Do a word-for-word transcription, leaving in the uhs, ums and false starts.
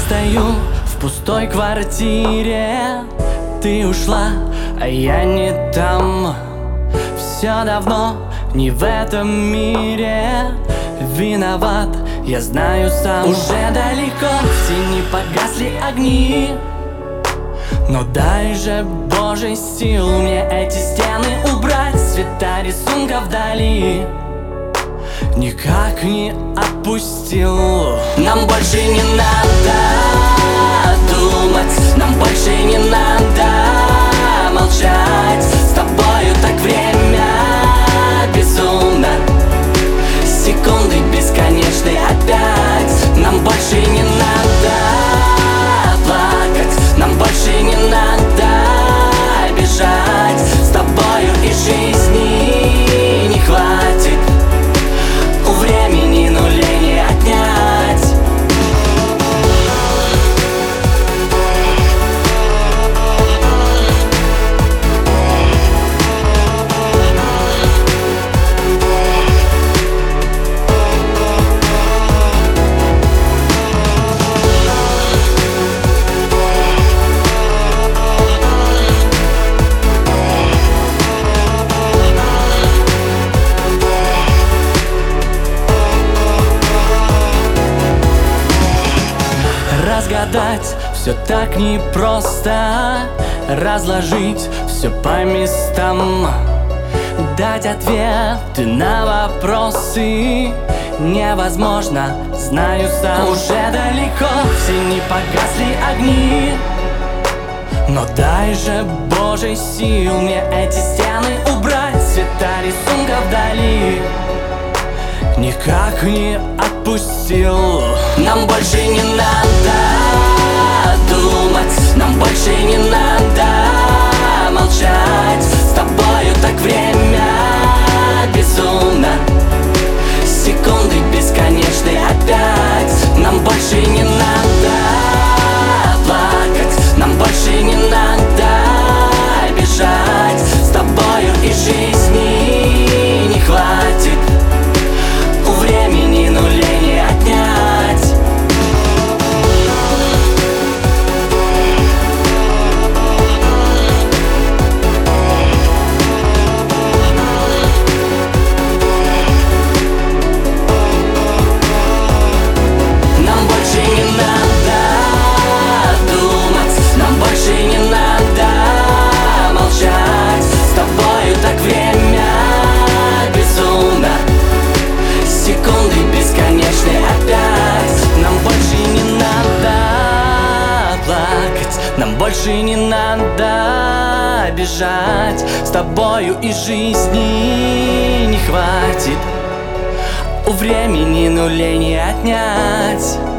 стою в пустой квартире. Ты ушла, а я не там. Все давно не в этом мире. Виноват, я знаю сам. Уже далеко, в тени погасли огни. Но дай же, Боже, сил мне эти стены убрать. Цвета рисунка вдали никак не отпустил. Нам больше не надо думать, нам больше не надо молчать. С тобою так время безумно, секунды бесконечны опять. Нам больше не надо плакать, нам больше не надо бежать. С тобою и жизни не хватит, у времени нулей не отнять. Разгадать все так непросто, разложить все по местам, дать ответы на вопросы невозможно, знаю сам. Уже далеко, все не погасли огни. Но дай же, Боже, сил мне эти стены убрать. Цвета рисунка вдали никак не отпустил. Нам больше не надо думать, нам больше не надо молчать. С тобою так время безумно, секунды бесконечны опять. Нам больше не надо плакать, нам больше не надо бежать. С тобою и жизни не хватит, у времени нулей не отнять. Нам больше не надо думать, нам больше не надо молчать. С тобою так время безумно, секунды бесконечны опять. Нам больше не надо плакать, нам больше не надо бежать. С тобою и жизни не хватит, у времени нулей не отнять.